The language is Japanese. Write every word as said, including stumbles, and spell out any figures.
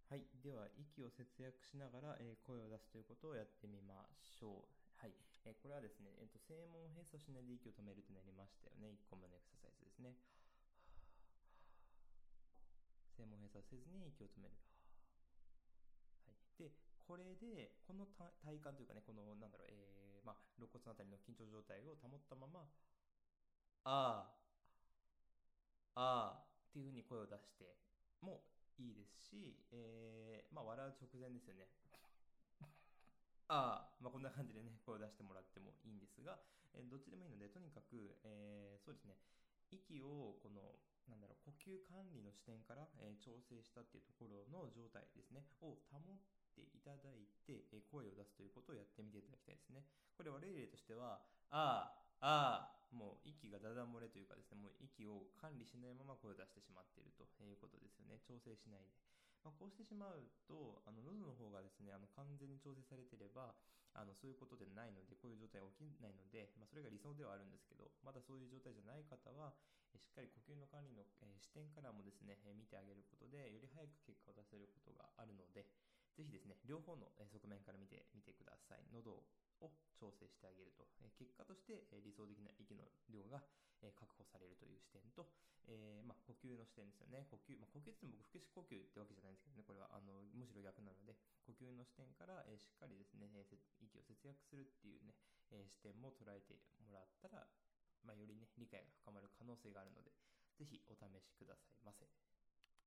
はい。では、息を節約しながら、えー声を出すということをやってみましょう。はい。えーこれはですね、えっと、声門を閉鎖しないで息を止めるとなりましたよね。いっこめのエクササイズですね。声門閉鎖せずに息を止める。はい。で、これで、この体体幹というかね、この、なんだろう、えー、まあ、肋骨のあたりの緊張状態を保ったまま、あー、あーっていうふうに声を出してもいいですし、えー、まあ、笑う直前ですよね。ああ、まあ、こんな感じでね、声を出してもらってもいいんですが、えーどっちでもいいので、とにかく、えーそうですね、息をこの、なんだろう、呼吸管理の視点から、えー調整したっていうところの状態ですね、を保っていただいて、えー声を出すということをやってみていただきたいですね。これ悪い例としては、ああ、ああ、もう息がだだ漏れというかですね、もう息を管理しないまま声を出してしまっているということですよね。調整しないで。まあ、こうしてしまうとあの喉の方がですねあの完全に調整されていればあのそういうことでないのでこういう状態が起きないので、まあ、それが理想ではあるんですけどまだそういう状態じゃない方はえしっかり呼吸の管理の、えー視点からもですね、えー見てあげることでより早く結果を出せることがあるのでぜひですね両方のえー側面から見てみてください。喉を調整してあげると、えー結果として、えー理想的な息の量が、えー確保されるという視点と、えーまあ、呼吸の視点ですよね。呼吸、まあ、呼吸って言っても僕、腹式呼吸ってわけじゃないんですけどね、これはあのむしろ逆なので、呼吸の視点から、えーしっかりですね、えー息を節約するっていうね、えー視点も捉えてもらったら、まあ、よりね、理解が深まる可能性があるので、ぜひお試しくださいませ。